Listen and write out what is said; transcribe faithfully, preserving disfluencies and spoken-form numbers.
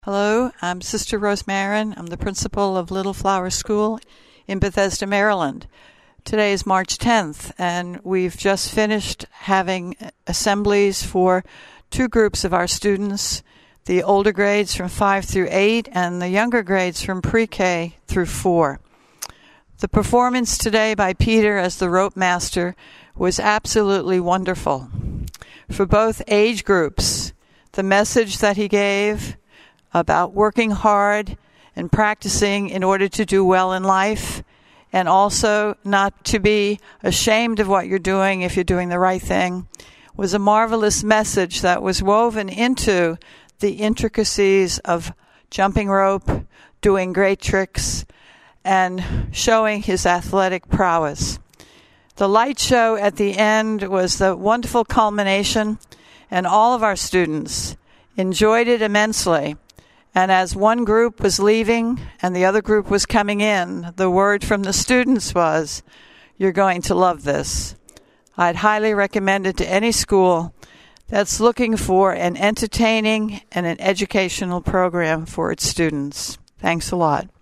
Hello, I'm Sister Rose Marin. I'm the principal of Little Flower School in Bethesda, Maryland. Today is March tenth, and we've just finished having assemblies for two groups of our students, the older grades from five through eight and the younger grades from pre-K through four. The performance today by Peter as the rope master was absolutely wonderful. For both age groups, the message that he gave about working hard and practicing in order to do well in life, and also not to be ashamed of what you're doing if you're doing the right thing, was a marvelous message that was woven into the intricacies of jumping rope, doing great tricks, and showing his athletic prowess. The light show at the end was the wonderful culmination, and all of our students enjoyed it immensely. And as one group was leaving and the other group was coming in, the word from the students was, "You're going to love this." I'd highly recommend it to any school that's looking for an entertaining and an educational program for its students. Thanks a lot.